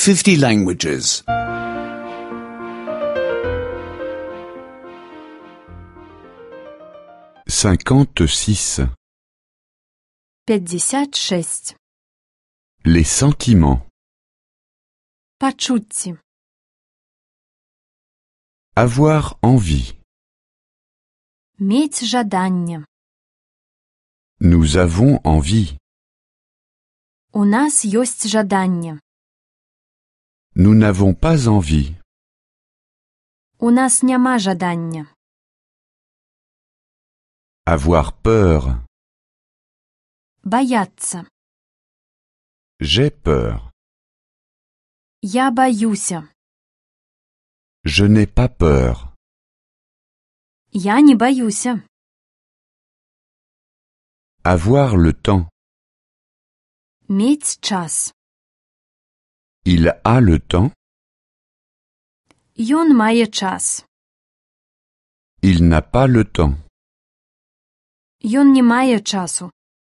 50 languages. 56. 56. Les sentiments. Почутті. Avoir envie. Мець жаданне. Nous avons envie. У нас ёсць жаданне. Nous n'avons pas envie. У нас няма жадання. Avoir peur. Баяцца. J'ai peur. Я баюся. Je n'ai pas peur. Я не баюся. Avoir le temps. Мець час. Il a le temps. Ён мае час. Il n'a pas le temps. Ён не мае часу.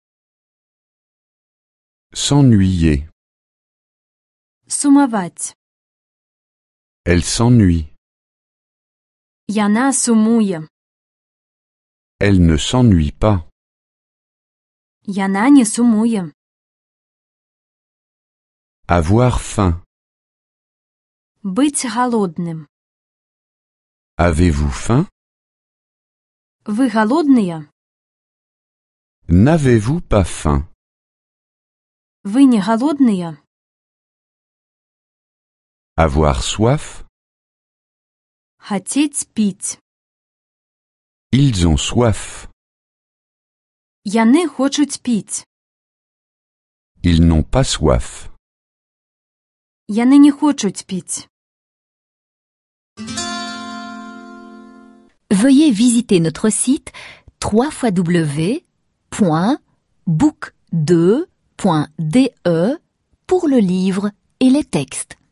S'ennuyer. Сумаваць. Elle s'ennuie. Яна сумуе. Elle ne s'ennuie pas. Яна не сумуе. Avoir faim. Быць галодным. Avez-vous faim? Вы галодныя? N'avez-vous pas faim? Вы не галодныя? Avoir soif. Хацець піць. Ils ont soif. Яны хочуць піць. Ils n'ont pas soif. Яны не хочуць піць. Veuillez visiter notre site www.book2.de pour le livre et les textes.